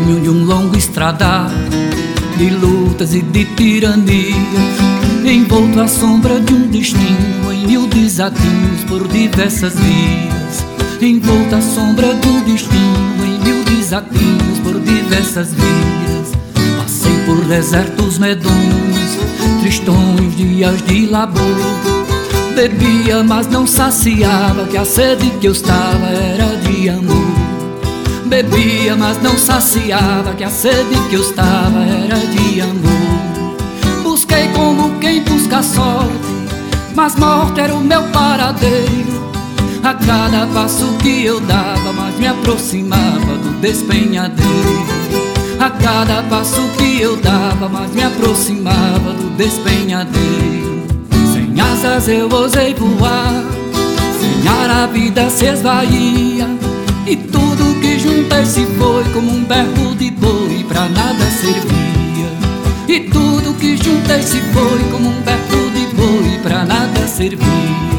caminho de um longo estradar de lutas e de tiranias, envolto à sombra de um destino em mil desafios por diversas vias. Envolto à sombra de um destino em mil desafios por diversas vias. Passei por desertos medonhos, tristões dias de labor. Bebia, mas não saciava, que a sede que eu estava era de amor. Bebia, mas não saciava, que a sede que eu estava era de amor. Busquei como quem busca a sorte, mas morte era o meu paradeiro. A cada passo que eu dava, mais me aproximava do despenhadeiro. A cada passo que eu dava, mais me aproximava do despenhadeiro. Sem asas eu ousei voar, sem ar a vida se esvaía, e tudo que juntei se foi como um berro de boi, pra nada servia. E tudo que juntei se foi como um berro de boi, pra nada servia.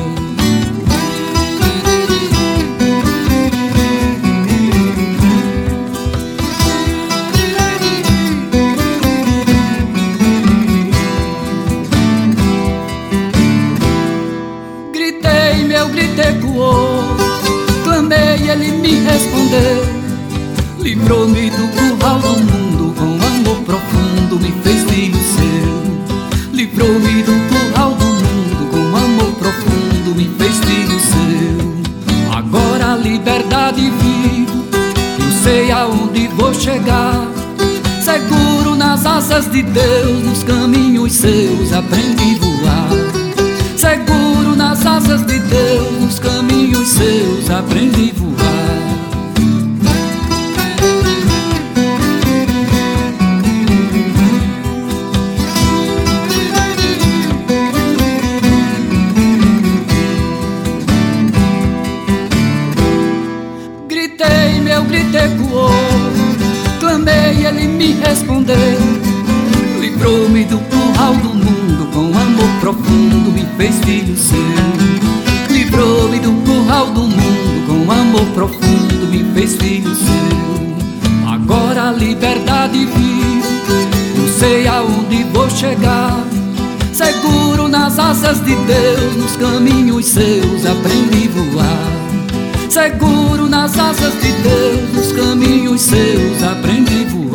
Gritei pro outro, clamei, ele me respondeu. Livrou-me do curral do mundo, com amor profundo me fez filho seu. Livrou-me do curral do mundo, com amor profundo me fez filho seu. Agora a liberdade vivo, eu sei aonde vou chegar. Seguro nas asas de Deus, nos caminhos seus aprendi a voar. Seguro nas asas de Deus, nos caminhos seus aprendi a voar. Gritei pro outro, clamei, ele me respondeu. Livrou-me do curral do mundo, com amor profundo me fez filho seu. Livrou-me do curral do mundo, com amor profundo me fez filho seu. Agora a liberdade vivo, eu sei aonde vou chegar. Seguro nas asas de Deus, nos caminhos seus aprendi a voar. Seguro nas asas de Deus, nos caminhos seus aprendi a voar.